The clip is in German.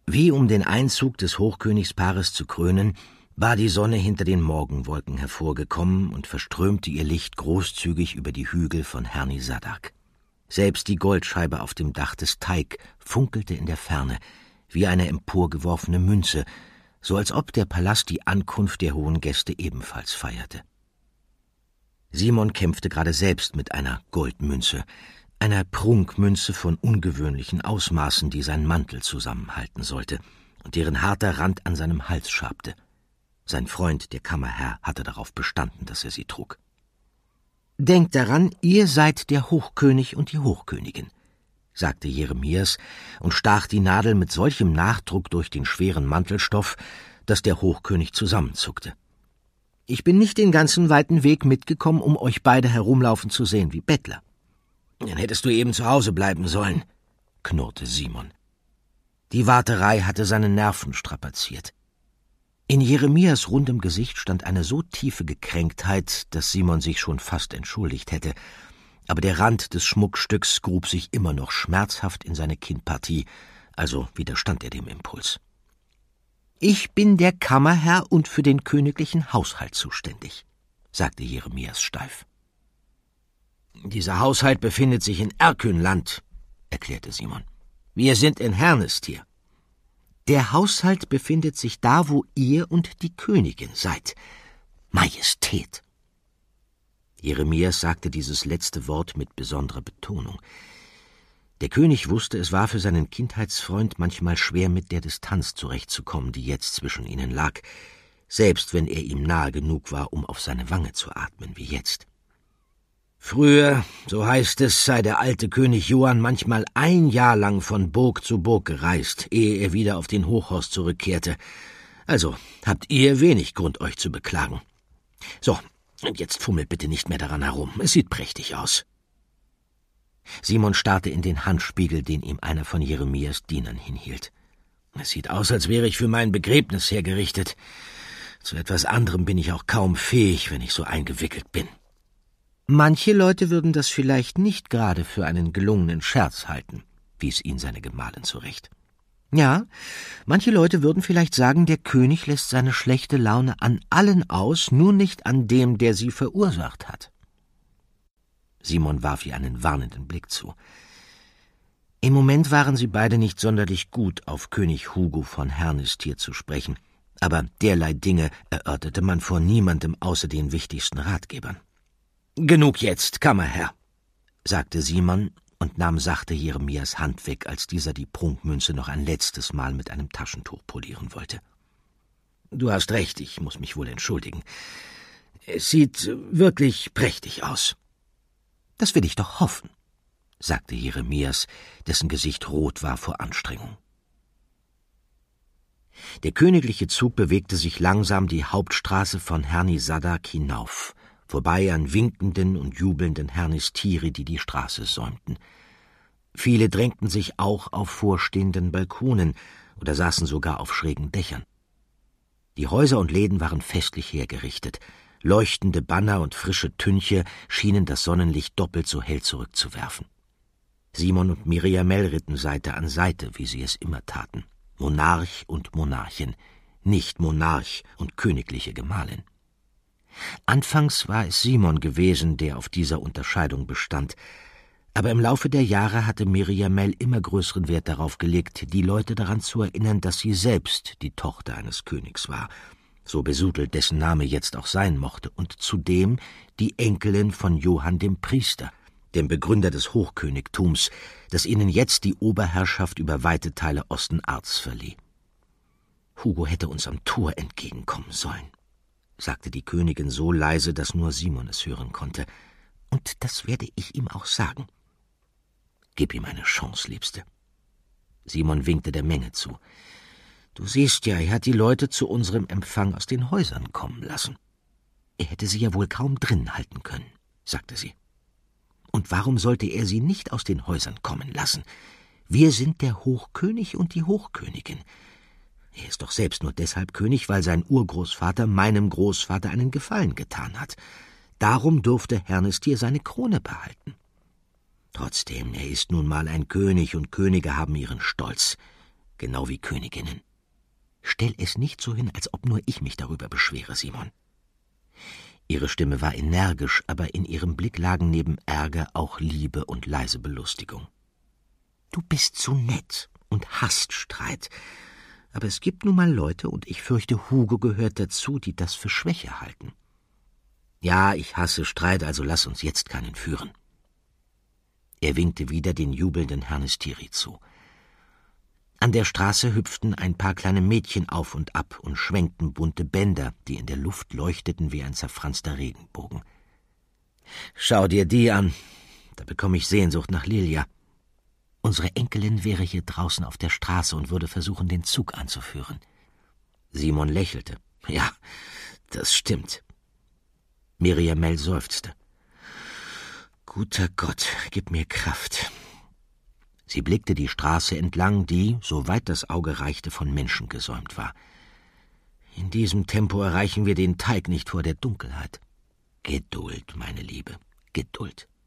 Wie um den Einzug des Hochkönigspaares zu krönen, war die Sonne hinter den Morgenwolken hervorgekommen und verströmte ihr Licht großzügig über die Hügel von Hernisadak. Selbst die Goldscheibe auf dem Dach des Teig funkelte in der Ferne, wie eine emporgeworfene Münze, so als ob der Palast die Ankunft der hohen Gäste ebenfalls feierte. Simon kämpfte gerade selbst mit einer Goldmünze, einer Prunkmünze von ungewöhnlichen Ausmaßen, die sein Mantel zusammenhalten sollte und deren harter Rand an seinem Hals schabte. Sein Freund, der Kammerherr, hatte darauf bestanden, dass er sie trug. »Denkt daran, ihr seid der Hochkönig und die Hochkönigin«, sagte Jeremias und stach die Nadel mit solchem Nachdruck durch den schweren Mantelstoff, dass der Hochkönig zusammenzuckte. »Ich bin nicht den ganzen weiten Weg mitgekommen, um euch beide herumlaufen zu sehen wie Bettler.« »Dann hättest du eben zu Hause bleiben sollen«, knurrte Simon. Die Warterei hatte seine Nerven strapaziert. In Jeremias rundem Gesicht stand eine so tiefe Gekränktheit, dass Simon sich schon fast entschuldigt hätte, aber der Rand des Schmuckstücks grub sich immer noch schmerzhaft in seine Kinnpartie, also widerstand er dem Impuls. »Ich bin der Kammerherr und für den königlichen Haushalt zuständig«, sagte Jeremias steif. »Dieser Haushalt befindet sich in Erkönland«, erklärte Simon. »Wir sind in Hernestir.« »Der Haushalt befindet sich da, wo ihr und die Königin seid. Majestät!« Jeremias sagte dieses letzte Wort mit besonderer Betonung. Der König wusste, es war für seinen Kindheitsfreund manchmal schwer, mit der Distanz zurechtzukommen, die jetzt zwischen ihnen lag, selbst wenn er ihm nahe genug war, um auf seine Wange zu atmen, wie jetzt. Früher, so heißt es, sei der alte König Johann manchmal 1 Jahr lang von Burg zu Burg gereist, ehe er wieder auf den Hochhorst zurückkehrte. Also habt ihr wenig Grund, euch zu beklagen. So, und jetzt fummelt bitte nicht mehr daran herum, es sieht prächtig aus. Simon starrte in den Handspiegel, den ihm einer von Jeremias Dienern hinhielt. Es sieht aus, als wäre ich für mein Begräbnis hergerichtet. Zu etwas anderem bin ich auch kaum fähig, wenn ich so eingewickelt bin. Manche Leute würden das vielleicht nicht gerade für einen gelungenen Scherz halten, wies ihn seine Gemahlin zurecht. Ja, manche Leute würden vielleicht sagen, der König lässt seine schlechte Laune an allen aus, nur nicht an dem, der sie verursacht hat. Simon warf ihr einen warnenden Blick zu. Im Moment waren sie beide nicht sonderlich gut, auf König Hugo von Hernestir zu sprechen, aber derlei Dinge erörterte man vor niemandem außer den wichtigsten Ratgebern. »Genug jetzt, Kammerherr«, sagte Simon und nahm sachte Jeremias Hand weg, als dieser die Prunkmünze noch ein letztes Mal mit einem Taschentuch polieren wollte. »Du hast recht, ich muss mich wohl entschuldigen. Es sieht wirklich prächtig aus.« »Das will ich doch hoffen«, sagte Jeremias, dessen Gesicht rot war vor Anstrengung. Der königliche Zug bewegte sich langsam die Hauptstraße von Hernisadak hinauf, vorbei an winkenden und jubelnden Hernistiri, die Straße säumten. Viele drängten sich auch auf vorstehenden Balkonen oder saßen sogar auf schrägen Dächern. Die Häuser und Läden waren festlich hergerichtet. Leuchtende Banner und frische Tünche schienen das Sonnenlicht doppelt so hell zurückzuwerfen. Simon und Miriamel ritten Seite an Seite, wie sie es immer taten. Monarch und Monarchin, nicht Monarch und königliche Gemahlin. Anfangs war es Simon gewesen, der auf dieser Unterscheidung bestand, aber im Laufe der Jahre hatte Miriamel immer größeren Wert darauf gelegt, die Leute daran zu erinnern, dass sie selbst die Tochter eines Königs war, so besudelt dessen Name jetzt auch sein mochte, und zudem die Enkelin von Johann dem Priester, dem Begründer des Hochkönigtums, das ihnen jetzt die Oberherrschaft über weite Teile Ostenarts verlieh. »Hugo hätte uns am Tor entgegenkommen sollen«, sagte die Königin so leise, dass nur Simon es hören konnte. »Und das werde ich ihm auch sagen. Gib ihm eine Chance, Liebste.« Simon winkte der Menge zu. »Du siehst ja, er hat die Leute zu unserem Empfang aus den Häusern kommen lassen. Er hätte sie ja wohl kaum drin halten können«, sagte sie. »Und warum sollte er sie nicht aus den Häusern kommen lassen? Wir sind der Hochkönig und die Hochkönigin. Er ist doch selbst nur deshalb König, weil sein Urgroßvater meinem Großvater einen Gefallen getan hat. Darum durfte Hernestir seine Krone behalten. Trotzdem, er ist nun mal ein König und Könige haben ihren Stolz. genau wie Königinnen. Stell es nicht so hin, als ob nur ich mich darüber beschwere, Simon. Ihre Stimme war energisch, aber in ihrem Blick lagen neben Ärger auch Liebe und leise Belustigung. Du bist zu nett und hasst Streit. Aber es gibt nun mal Leute, und ich fürchte, Hugo gehört dazu, die das für Schwäche halten. Ja, ich hasse Streit, also lass uns jetzt keinen führen. Er winkte wieder den jubelnden Hernestiri zu. An der Straße hüpften ein paar kleine Mädchen auf und ab und schwenkten bunte Bänder, die in der Luft leuchteten wie ein zerfranster Regenbogen. Schau dir die an, da bekomme ich Sehnsucht nach Lilia. Unsere Enkelin wäre hier draußen auf der Straße und würde versuchen, den Zug anzuführen. Simon lächelte. Ja, das stimmt. Miriamel seufzte. Guter Gott, gib mir Kraft. Sie blickte die Straße entlang, die, soweit das Auge reichte, von Menschen gesäumt war. In diesem Tempo erreichen wir den Teig nicht vor der Dunkelheit. Geduld, meine Liebe, Geduld.